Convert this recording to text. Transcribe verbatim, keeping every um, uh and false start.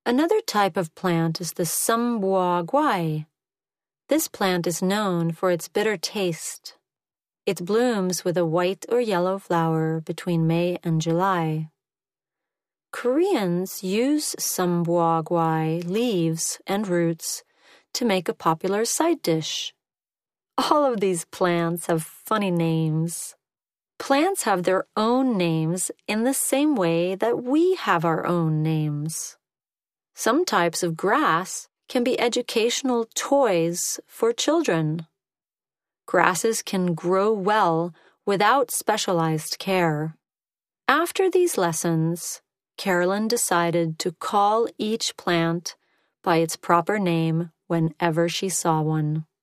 Another type of plant is the Sumbois guai. This plant is known for its bitter taste. It blooms with a white or yellow flower between May and July. Koreans use Sumbois guai leaves and roots to make a popular side dish. All of these plants have funny names. Plants have their own names in the same way that we have our own names. Some types of grass can be educational toys for children. Grasses can grow well without specialized care. After these lessons, Carolyn decided to call each plant by its proper name whenever she saw one.